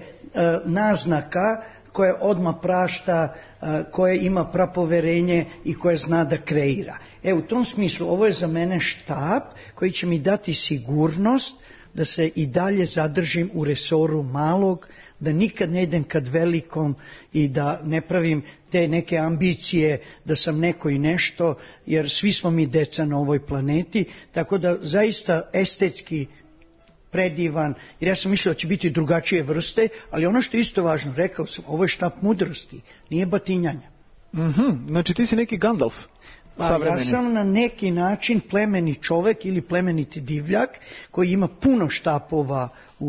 [SPEAKER 8] naznaka koje odmah prašta, koje ima prapoverenje i koje zna da kreira. U tom smislu ovo je za mene štap koji će mi dati sigurnost da se i dalje zadržim u resoru malog, da nikad ne idem kad velikom i da ne pravim te neke ambicije da sam neko i nešto, jer svi smo mi deca na ovoj planeti, tako da zaista estetski predivan, jer ja sam mislio da će biti drugačije vrste, ali ono što je isto važno, rekao sam, ovo je štap mudrosti, nije batinjanja.
[SPEAKER 6] Znači ti si neki Gandalf.
[SPEAKER 8] Ja sam na neki način plemeni čovek ili plemeniti divljak koji ima puno štapova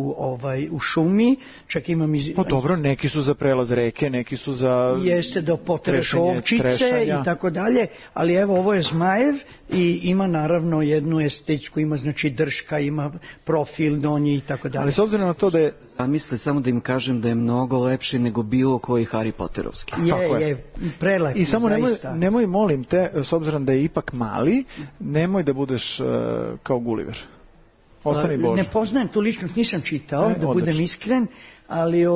[SPEAKER 8] u šumi, čak imam
[SPEAKER 6] Pa dobro, neki su za prelaz reke, neki su za
[SPEAKER 8] jeste da potreš ovčice i tako dalje, ali evo ovo je zmajev i ima naravno jednu estetsku, ima znači drška, ima profil donji i tako dalje.
[SPEAKER 6] Ali s obzirom na to da je...
[SPEAKER 2] Misle samo da im kažem da je mnogo lepši nego bilo koji Harry Potterovski.
[SPEAKER 8] Je prelep.
[SPEAKER 6] I samo nemoj, molim te, s obzirom da je ipak mali, nemoj da budeš kao Gulliver.
[SPEAKER 8] Ne poznajem tu ličnost, nisam čitao, da budem iskren, ali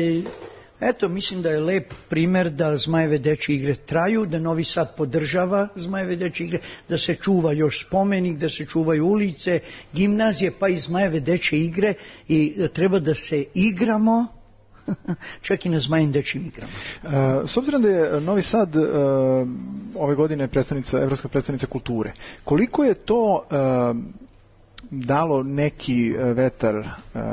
[SPEAKER 8] eto, mislim da je lep primer da Zmajeve dečje igre traju, da Novi Sad podržava Zmajeve dečje igre, da se čuva još spomenik, da se čuvaju ulice, gimnazije, pa i Zmajeve dečje igre i treba da se igramo čak i na Zmajevim dečjim igrama.
[SPEAKER 6] S obzirom da je Novi Sad ove godine evropska predstavnica kulture, koliko je to dalo neki vetar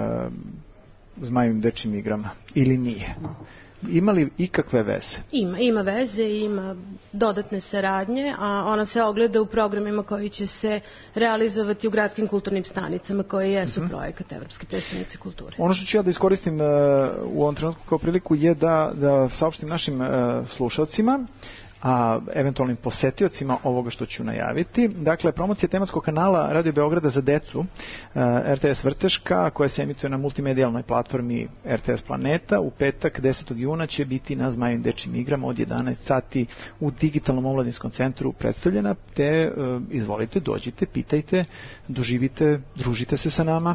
[SPEAKER 6] Zmajevim dečjim igrama ili nije? Ima li ikakve veze?
[SPEAKER 7] Ima veze, ima dodatne saradnje, a ona se ogleda u programima koji će se realizovati u gradskim kulturnim stanicama koje jesu projekat Evropske predstavnice kulture.
[SPEAKER 6] Ono što ću ja da iskoristim u ovom trenutku kao priliku je da saopštim našim slušalcima, a eventualnim posetiocima ovoga što ću najaviti. Dakle, promocija tematskog kanala Radio Beograda za decu, RTS Vrteška, koja se emituje na multimedijalnoj platformi RTS Planeta, u petak 10. juna će biti na Zmajevim dečjim igrama od 11 sati u digitalnom omladinskom centru predstavljena, te izvolite, dođite, pitajte, doživite, družite se sa nama.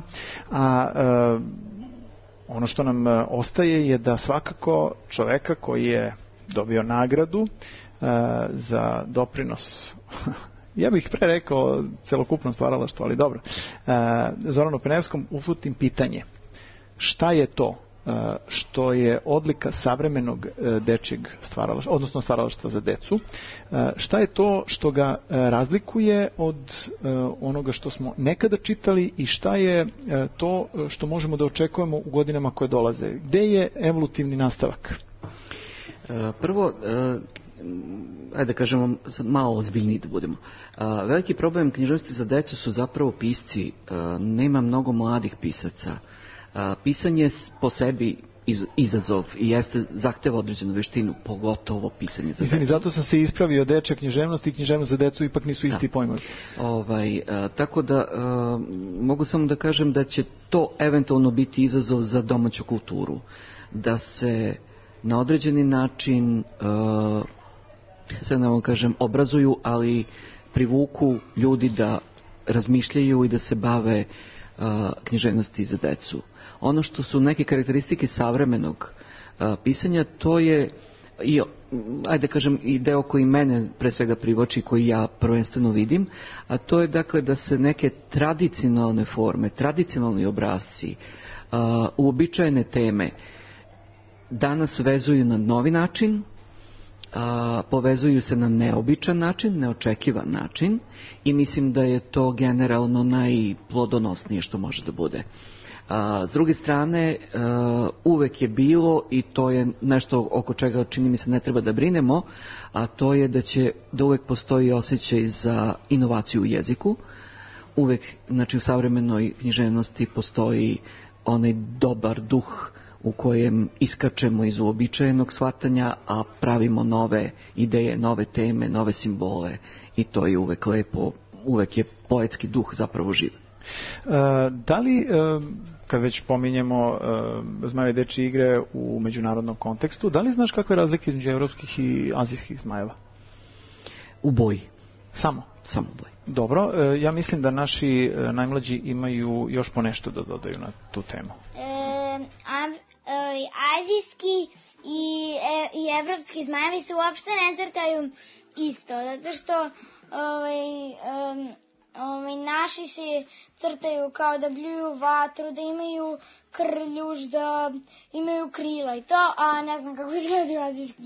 [SPEAKER 6] A ono što nam ostaje je da svakako čoveka koji je dobio nagradu za doprinos, ja bih pre rekao celokupnom stvaralaštvu, ali dobro, Zoranu Penevskom uputim pitanje. Šta je to što je odlika savremenog dečjeg stvaralaštva, odnosno stvaralaštva za decu? Šta je to što ga razlikuje od onoga što smo nekada čitali i šta je to što možemo da očekujemo u godinama koje dolaze? Gde je evolutivni nastavak?
[SPEAKER 2] Prvo, ajde da kažemo malo ozbiljniji da budemo. Veliki problem književnosti za decu su zapravo pisci. Nema mnogo mladih pisaca. Pisanje po sebi izazov i zahteva određenu veštinu, pogotovo pisanje za decu.
[SPEAKER 6] Zato sam se ispravio, dečja književnost i književnost za decu ipak nisu isti pojmovi.
[SPEAKER 2] Tako da mogu samo da kažem da će to eventualno biti izazov za domaću kulturu. Da se na određeni način sad ne vam kažem obrazuju, ali privuku ljudi da razmišljaju i da se bave književnosti za decu. Ono što su neke karakteristike savremenog pisanja, to je ajde kažem i deo koji mene pre svega privlači, koji ja prvenstveno vidim, a to je dakle da se neke tradicionalne forme, tradicionalni obrasci, uobičajene teme danas vezuju na novi način, povezuju se na neobičan način, neočekivan način i mislim da je to generalno najplodonosnije što može da bude. S druge strane, uvek je bilo, i to je nešto oko čega čini mi se ne treba da brinemo, a to je da uvek postoji osjećaj za inovaciju u jeziku. Uvek, znači u savremenoj književnosti postoji onaj dobar duh u kojem iskačemo iz uobičajenog shvatanja, a pravimo nove ideje, nove teme, nove simbole i to je uvek lepo, uvek je poetski duh zapravo živ.
[SPEAKER 6] Da li, kad već pominjemo zmajeve dečije igre u međunarodnom kontekstu, da li znaš kakve razlike između evropskih i azijskih zmajeva?
[SPEAKER 2] U boji.
[SPEAKER 6] Samo u boji. Dobro, ja mislim da naši najmlađi imaju još po nešto da dodaju na tu temu.
[SPEAKER 1] Azijski i evropski zmajevi se uopšte ne crtaju isto, zato što naši se crtaju kao da bljuju vatru, da imaju krljuž, da imaju krila i to, a ne znam kako izgledaju azijski.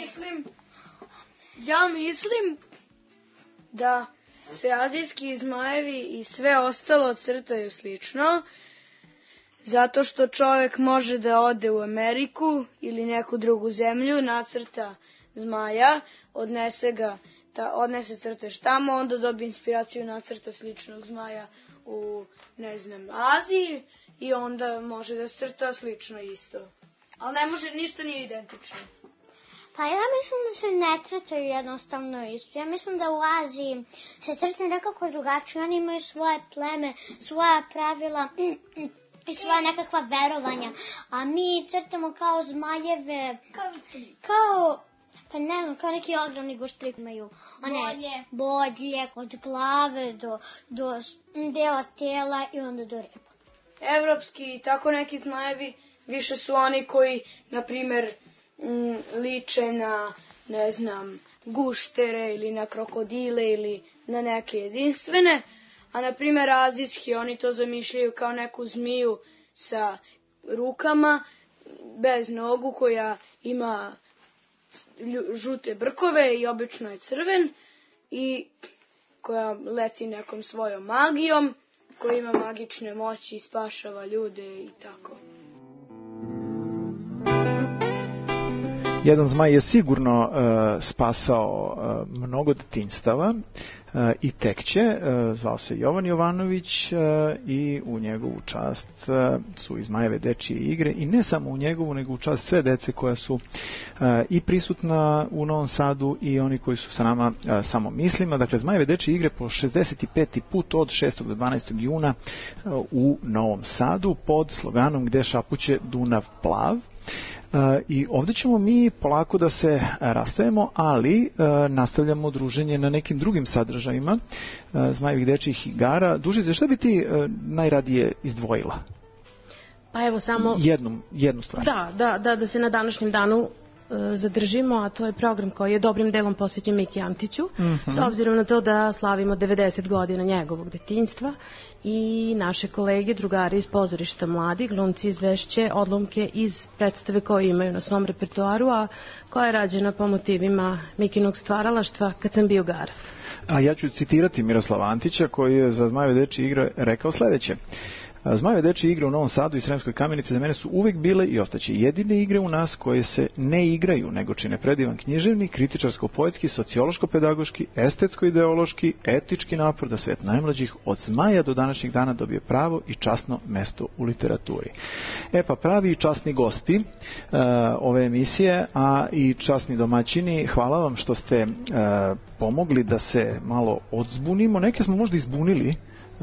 [SPEAKER 3] Ja mislim da se azijski zmajevi i sve ostalo crtaju slično, zato što čovjek može da ode u Ameriku ili neku drugu zemlju, nacrta zmaja, odnese crtež tamo, onda dobije inspiraciju nacrta sličnog zmaja u, Aziji i onda može da crta slično isto. Ali ne može, ništa nije identično.
[SPEAKER 1] Pa ja mislim da se ne crtaju jednostavno isto. Ja mislim da u Aziji se crtaju nekako drugačije. Oni imaju svoje pleme, svoja pravila i svoja nekakva verovanja. A mi crtamo kao zmajeve, kao neki ogromni guštlik imaju. One bodlje, od glave do dela tela i onda do repa.
[SPEAKER 3] Evropski i tako neki zmajevi više su oni koji, na primjer, liče na, guštere ili na krokodile ili na neke jedinstvene, a na primjer azijski oni to zamišljaju kao neku zmiju sa rukama, bez nogu, koja ima žute brkove i obično je crven i koja leti nekom svojom magijom, koja ima magične moći i spašava ljude i tako.
[SPEAKER 6] Jedan zmaj je sigurno spasao mnogo detinjstava i tek će, zvao se Jovan Jovanović i u njegovu čast su i zmajeve dečije igre i ne samo u njegovu, nego u čast sve dece koja su i prisutna u Novom Sadu i oni koji su sa nama samo mislima. Dakle, zmajeve dečije igre po 65. put od 6. do 12. juna u Novom Sadu pod sloganom Gde šapuće Dunav plav. I ovdje ćemo mi polako da se rastajemo, ali nastavljamo druženje na nekim drugim sadržajima zmajevih dečjih igara. Dušice, šta bi ti najradije izdvojila?
[SPEAKER 7] Pa evo samo
[SPEAKER 6] jednu stvar.
[SPEAKER 7] Da se na današnjem danu zadržimo, a to je program koji je dobrim delom posvećen Miki Antiću, s obzirom na to da slavimo 90 godina njegovog detinjstva i naše kolege, drugari iz pozorišta mladi, glumci izvešće odlomke iz predstave koje imaju na svom repertoaru, a koja je rađena po motivima Mikinog stvaralaštva Kad sam bio garaf.
[SPEAKER 6] A ja ću citirati Miroslava Antića koji je za zmajeve dečje igre rekao sledeće. Zmajeve dečje igre u Novom Sadu i Sremskoj Kamenici za mene su uvek bile i ostaće jedine igre u nas koje se ne igraju, nego čine predivan književni, kritičarsko-poetski, sociološko-pedagoški, estetsko-ideološki, etički napor da svet najmlađih od zmaja do današnjeg dana dobije pravo i časno mesto u literaturi. Pa pravi i časni gosti ove emisije, a i časni domaćini, hvala vam što ste pomogli da se malo odzbunimo. Neke smo možda izbunili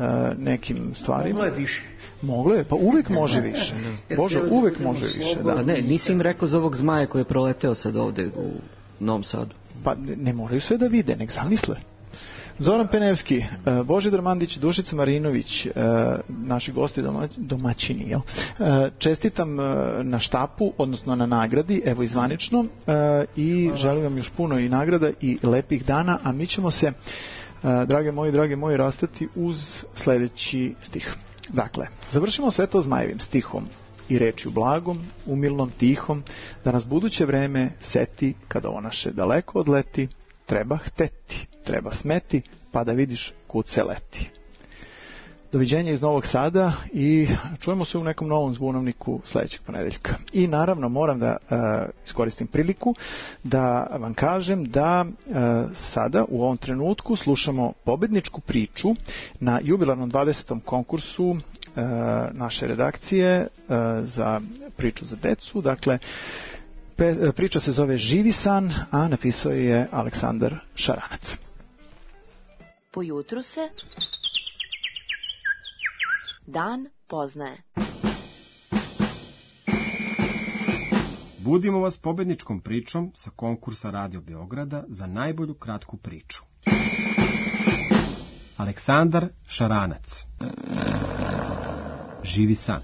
[SPEAKER 6] nekim stvarima.
[SPEAKER 8] Moglo je više.
[SPEAKER 6] Moglo je, pa uvek može više. Bože, uvek može više. Da.
[SPEAKER 2] Ne, nisi im rekao za ovog zmaja koji je proleteo sad ovde u Novom Sadu.
[SPEAKER 6] Pa ne moraju sve da vide, nek zamisle. Zoran Penevski, Božidar Mandić, Dušica Marinović, naši gosti domaćini, jel? Čestitam na štapu, odnosno na nagradi, evo i zvanično, i želim vam još puno i nagrada i lepih dana, a mi ćemo se, drage moji, rastati uz sljedeći stih. Dakle, završimo sve to zmajevim stihom. i rečju blagom, umilnom, tihom, da nas buduće vreme seti kad ovo naše daleko odleti, treba hteti, treba smeti, pa da vidiš kud se leti. Doviđenja iz Novog Sada i čujemo se u nekom novom zbunovniku sljedećeg ponedeljka. I naravno moram da iskoristim priliku da vam kažem da sada u ovom trenutku slušamo pobedničku priču na jubilarnom 20. konkursu naše redakcije za priču za decu. Dakle, priča se zove Živi san, a napisao je Aleksandar Šaranac.
[SPEAKER 12] Po jutru se dan poznaje.
[SPEAKER 13] Budimo vas pobedničkom pričom sa konkursa Radio Beograda za najbolju kratku priču. Aleksandar Šaranac. Živi san.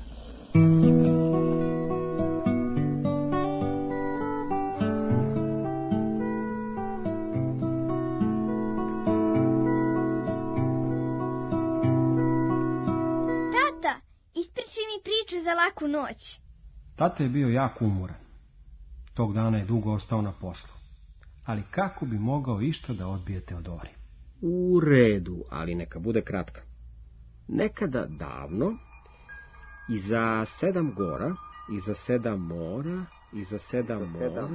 [SPEAKER 1] Za laku noć.
[SPEAKER 13] Tata je bio jako umoran. Tog dana je dugo ostao na poslu. Ali kako bi mogao išta da odbije Teodori?
[SPEAKER 14] U redu, ali neka bude kratka. Nekada davno, iza 7 gora, iza 7 mora, iza 7 mora...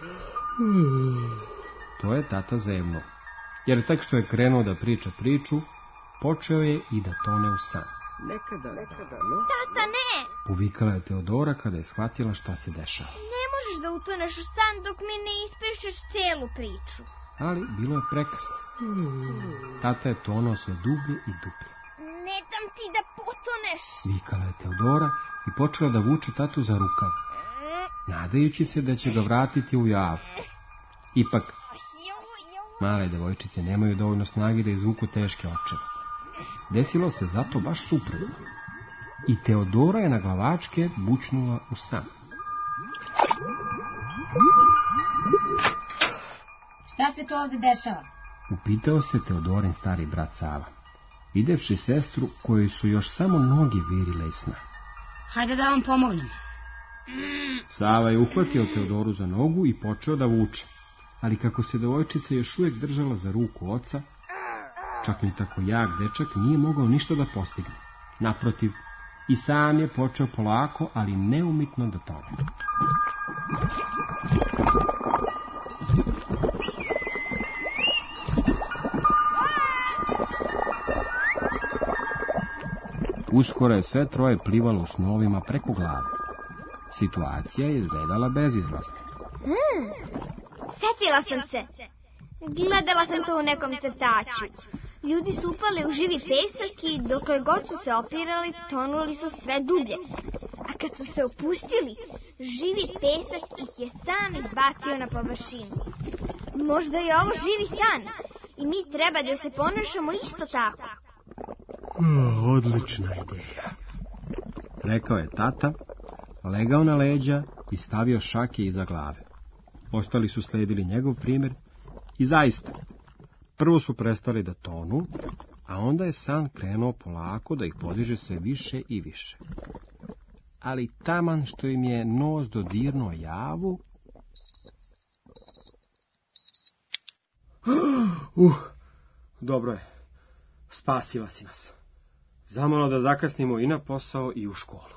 [SPEAKER 13] To je tata zevno. Jer tek što je krenuo da priča priču, počeo je i da tone u san.
[SPEAKER 14] Nekada
[SPEAKER 1] davno... Tata, ne!
[SPEAKER 13] Povikala je Teodora kada je shvatila šta se dešava.
[SPEAKER 1] Ne možeš da utoneš u san dok mi ne ispričaš celu priču.
[SPEAKER 13] Ali bilo je prekasno. Tata je tonuo sve dublje i dublje.
[SPEAKER 1] Ne dam ti da potoneš!
[SPEAKER 13] Vikala je Teodora i počela da vuče tatu za rukav, nadajući se da će ga vratiti u javu. Ipak, male devojčice nemaju dovoljno snage da izvuku teške očeve. Desilo se zato baš suprotno. I Teodora je na glavačke bućnula u san.
[SPEAKER 15] Šta se to ovdje dešava?
[SPEAKER 13] Upitao se Teodorin stari brat Sava, videvši sestru kojoj su još samo noge virile iz sna.
[SPEAKER 15] Hajde da vam pomognem.
[SPEAKER 13] Sava je uhvatio Teodoru za nogu i počeo da vuče, ali kako se devojčica još uvijek držala za ruku oca, čak ni tako jak dečak nije mogao ništa da postigne. Naprotiv, i sam je počeo polako, ali neumitno da tone. Uskoro je sve troje plivalo u snovima preko glave. Situacija je izgledala bezizlazno.
[SPEAKER 1] Sjetila sam se. Gledala sam to u nekom crtaču. Ljudi su upali u živi pesak i dokle god su se opirali, tonuli su sve dublje. A kad su se opustili, živi pesak ih je sam izbacio na površinu. Možda je ovo živi san i mi treba da se ponašamo isto tako.
[SPEAKER 13] Odlična ideja, rekao je tata, legao na leđa i stavio šake iza glave. Ostali su sledili njegov primjer i zaista, prvo su prestali da tonu, a onda je san krenuo polako da ih podiže sve više i više. Ali taman što im je nos dodirnuo javu... Dobro je, spasila si nas. Zamalo da zakasnimo i na posao i u školu.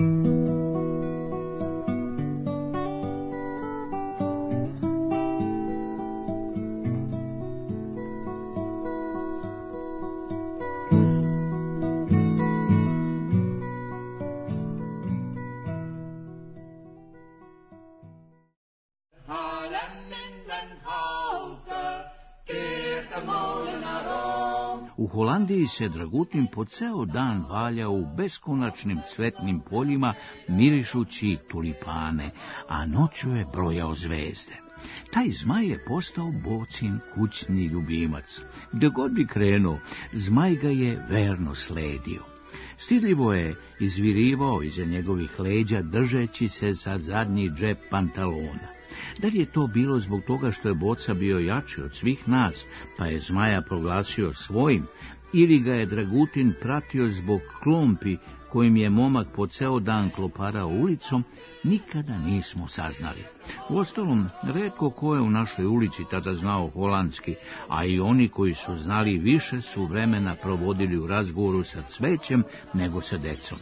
[SPEAKER 16] U Holandiji se Dragutin po ceo dan valja u beskonačnim cvetnim poljima mirišući tulipane, a noću je brojao zvezde. Taj zmaj je postao Bocin kućni ljubimac. Gde god bi krenuo, zmaj ga je verno sledio. Stidljivo je izvirivao iza njegovih leđa, držeći se za zadnji džep pantalona. Da li je to bilo zbog toga što je Boca bio jači od svih nas, pa je zmaja proglasio svojim, ili ga je Dragutin pratio zbog klompi kojim je momak po ceo dan kloparao ulicom, nikada nismo saznali. Uostalom, retko ko je u našoj ulici tada znao holandski, a i oni koji su znali više su vremena provodili u razgovoru sa cvećem nego sa decom.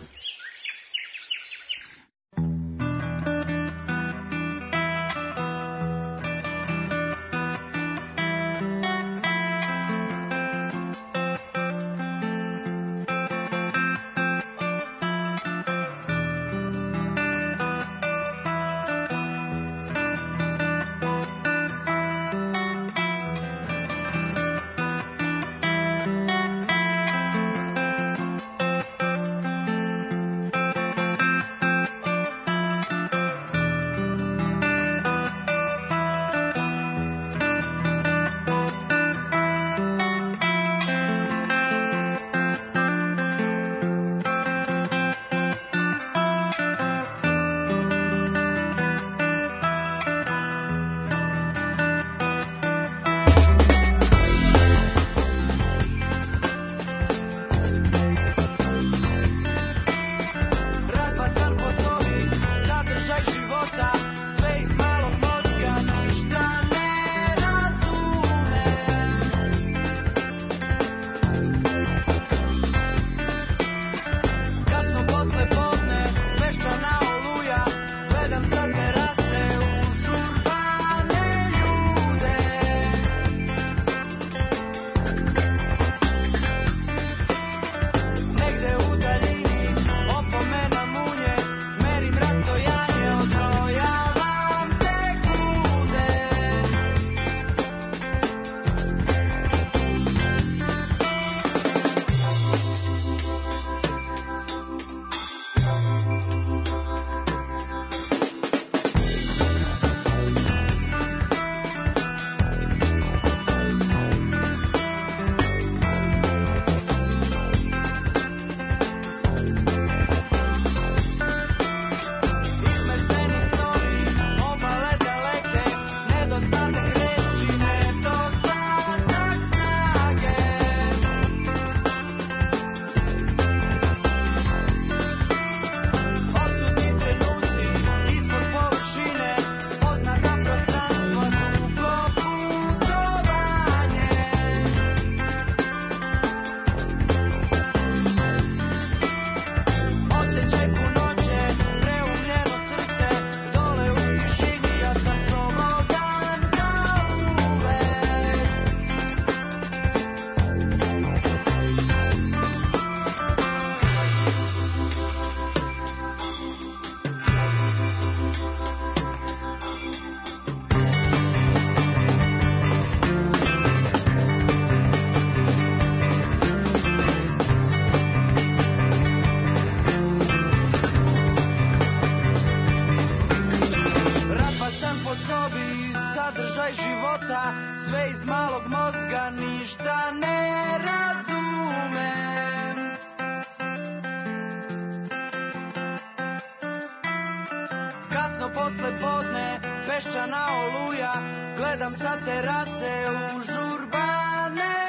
[SPEAKER 10] Posle podne, peščana oluja, gledam sa terase užurbane